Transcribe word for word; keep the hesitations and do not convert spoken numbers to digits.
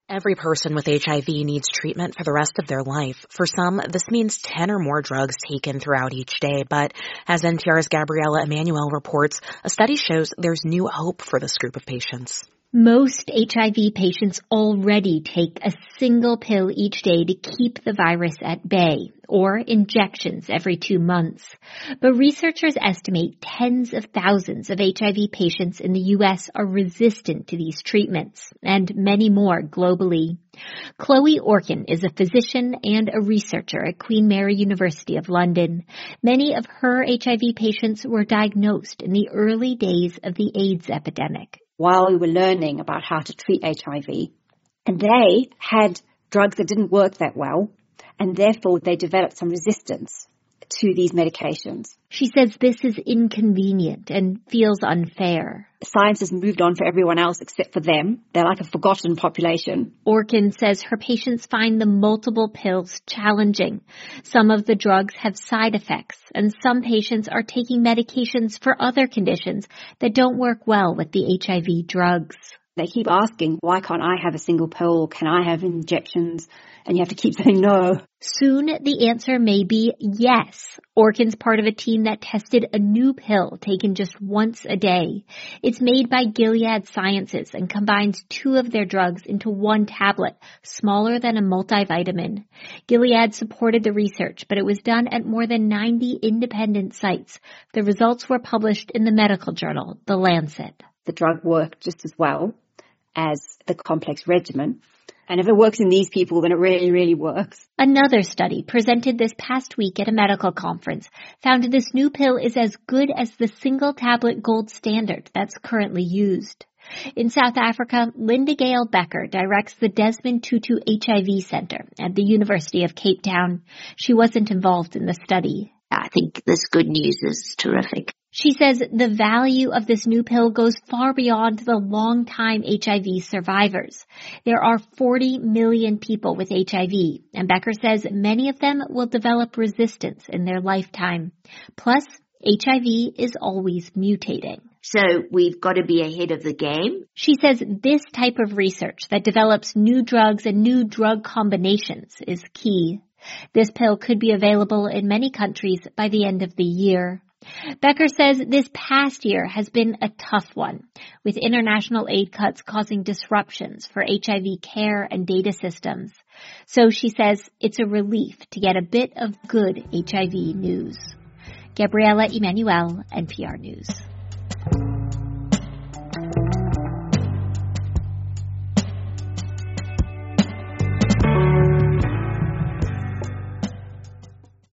Every person with H I V needs treatment for the rest of their life. For some, this means ten or more drugs taken throughout each day. But as N P R's Gabriela Emanuel reports, a study shows there's new hope for this group of patients. Most H I V patients already take a single pill each day to keep the virus at bay, or injections every two months. But researchers estimate tens of thousands of H I V patients in the U S are resistant to these treatments, and many more globally. Chloe Orkin is a physician and a researcher at Queen Mary University of London. Many of her H I V patients were diagnosed in the early days of the AIDS epidemic. While we were learning about how to treat H I V, and they had drugs that didn't work that well, and therefore they developed some resistance to these medications. She says this is inconvenient and feels unfair. Science has moved on for everyone else except for them. They're like a forgotten population. Orkin says her patients find the multiple pills challenging. Some of the drugs have side effects, and some patients are taking medications for other conditions that don't work well with the H I V drugs. They keep asking, why can't I have a single pill? Can I have injections? And you have to keep saying no. Soon the answer may be yes. Orkin's part of a team that tested a new pill taken just once a day. It's made by Gilead Sciences and combines two of their drugs into one tablet, smaller than a multivitamin. Gilead supported the research, but it was done at more than ninety independent sites. The results were published in the medical journal, The Lancet. The drug worked just as well as the complex regimen. And if it works in these people, then it really, really works. Another study presented this past week at a medical conference found this new pill is as good as the single-tablet gold standard that's currently used. In South Africa, Linda Gale Becker directs the Desmond Tutu H I V Center at the University of Cape Town. She wasn't involved in the study. I think this good news is terrific. She says the value of this new pill goes far beyond the long-time H I V survivors. There are forty million people with H I V, and Becker says many of them will develop resistance in their lifetime. Plus, H I V is always mutating. So we've got to be ahead of the game. She says this type of research that develops new drugs and new drug combinations is key. This pill could be available in many countries by the end of the year. Becker says this past year has been a tough one, with international aid cuts causing disruptions for H I V care and data systems. So she says it's a relief to get a bit of good H I V news. Gabriela Emanuel, N P R News.